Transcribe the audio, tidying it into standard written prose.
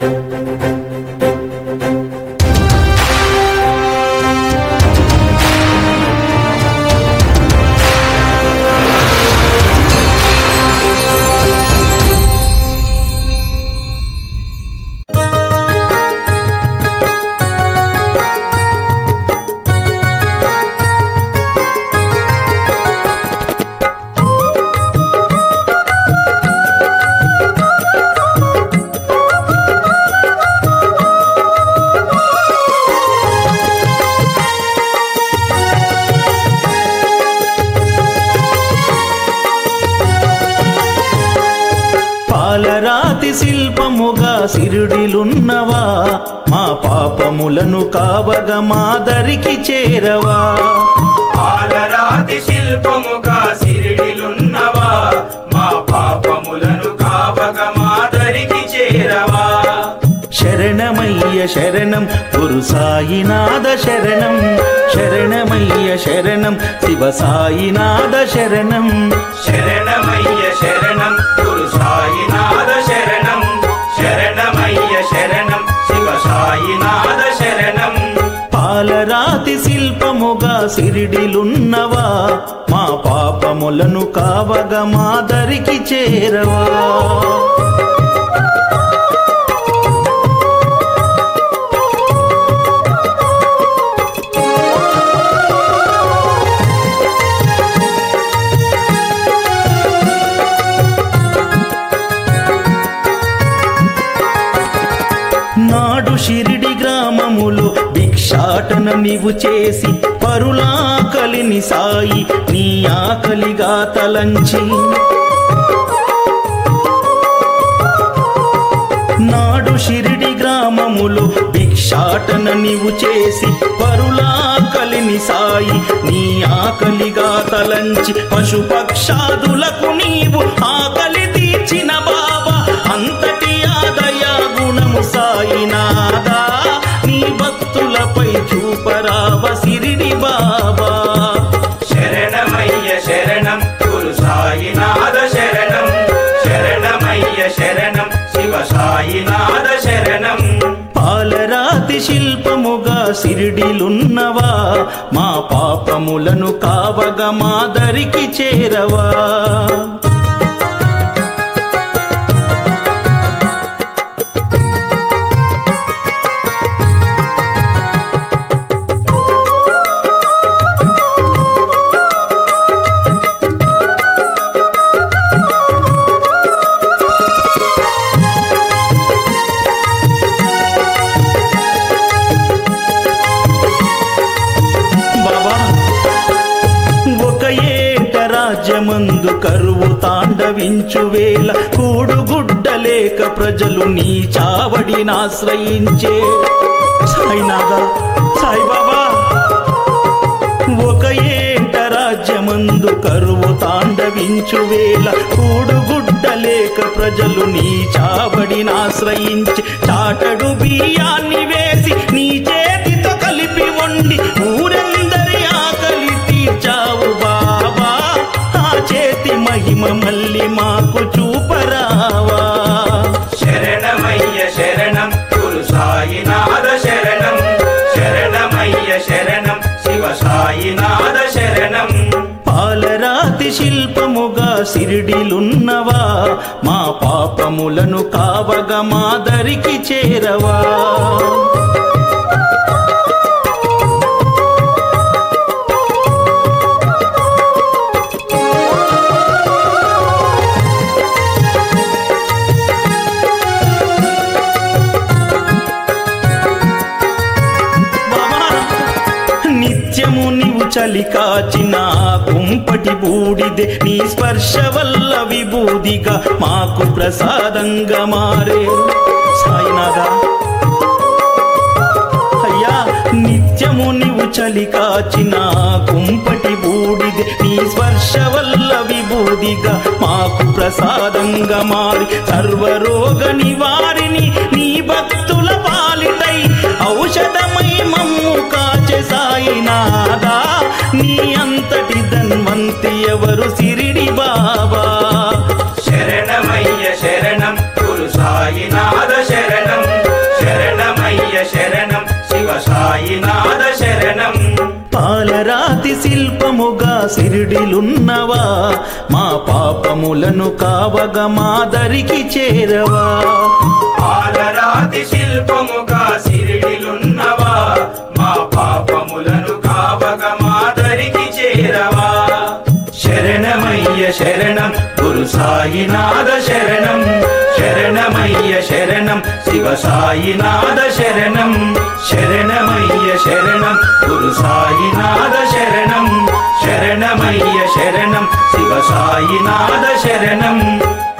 పాలరాతి శిల్పముగా సిరుడిలున్నవా, మా పాపములను కావగా మాదరికి చేరవా. పాలరాతి శిల్పముగా సిరిడిలున్నవా, మా పాపములను కావగా మాదరికి చేరవా. శరణమయ్య శరణం గురు సాయినాథ శరణం, శరణమయ్య శరణం శివ సాయినాథ శరణం. శరణమయ్య శరణం గురు సాయినాథ శరణం, శరణమయ్య శరణం శివ సాయినాథ శరణం. పాలరాతి శిల్పముగా సిరిడిలున్నవా, మా పాపములను కావగా మాదరికి చేరవా. నాడు షిరిడి గ్రామములో భిక్షాటన నీవు చేసి పరులాకలిని సాయి నీ ఆకలిగా తలంచి. నాడు షిరిడి గ్రామములో భిక్షాటన నీవు చేసి పరులాకలిని సాయి నీ ఆకలిగా తలంచి. పశుపక్షాదులకు నీవు ఆకలి తీర్చిన బాబా, అంతటి ఆదయా గుణము సాయినాథా, నీ భక్తులపై చూపరావ సిరిడి బాబా. శరణమయ్య శరణం గురు సాయినాథ శరణం, శరణమయ్య శరణం శివ సాయినాథ శరణం. పాలరాతి శిల్పముగా సిరిడిలున్నవా, మా పాపములను కావగా మాదరికి చేరవా. రాజ్యమందు కరువు తాండవించు వేళ కూడుగుడ్డలేక ప్రజలు నీ చావడిని ఆశ్రయించే. సాయినాథ సాయిబాబా, ఒక ఏట రాజ్యమందు కరువు తాండవించు వేళ కూడుగుడ్డలేక ప్రజలు నీ చావడిని ఆశ్రయించి. చాటడు బియ్యాన్ని వేసి నీ చేతితో కలిపి వండి ఊరందరి ఆకలి తీర్చావు బాబా, ఆ చేతి మహిమ మళ్ళీ మాకు చూపరావా. శరణమయ్య శరణం గురు సాయినాథ శరణం, శరణమయ్య శరణం శివ సాయినాథ శరణం. పాలరాతి శిల్పముగా సిరిడిలున్నవా, మా పాపములను కావగా మాదరికి చేరవా. నిత్యము నీవు చలి కాచిన కుంపటి బూడిదే, నీ స్పర్శ వల్ల విభూదిగా మాకు ప్రసాదంగా మారే. సాయినాథ అయ్యా, నిత్యము నీవు చలి కాచిన కుంపటి బూడిదే, నీ స్పర్శ వల్ల విభూదిగా మాకు ప్రసాదంగా మారి. సర్వరోగ నివారిని నీ భక్తుల పాలిటై ఔషధమై మమ్ము కాచె సాయినాథా, నీ అంతటి ధన్వంతి ఎవరు సిరిడి బాబా. శరణమయ్య శరణం గురు సాయినాథ శరణం, సిరిడిలున్నవా మా పాపములను కావగా మా దరికి చేరవా పాలరాతి శిల్పముగా సిరిడిలున్నవా మా పాపములను కావగ మాదరికి చేరవా శరణమయ్య శరణం గురు సాయినాథ శరణం శరణమయ్య శరణం శివ సాయినాథ శరణం శరణమయ్య శరణం గురు సాయినాథ శరణం శరణమయ్య శరణం శివ సాయినాథ శరణం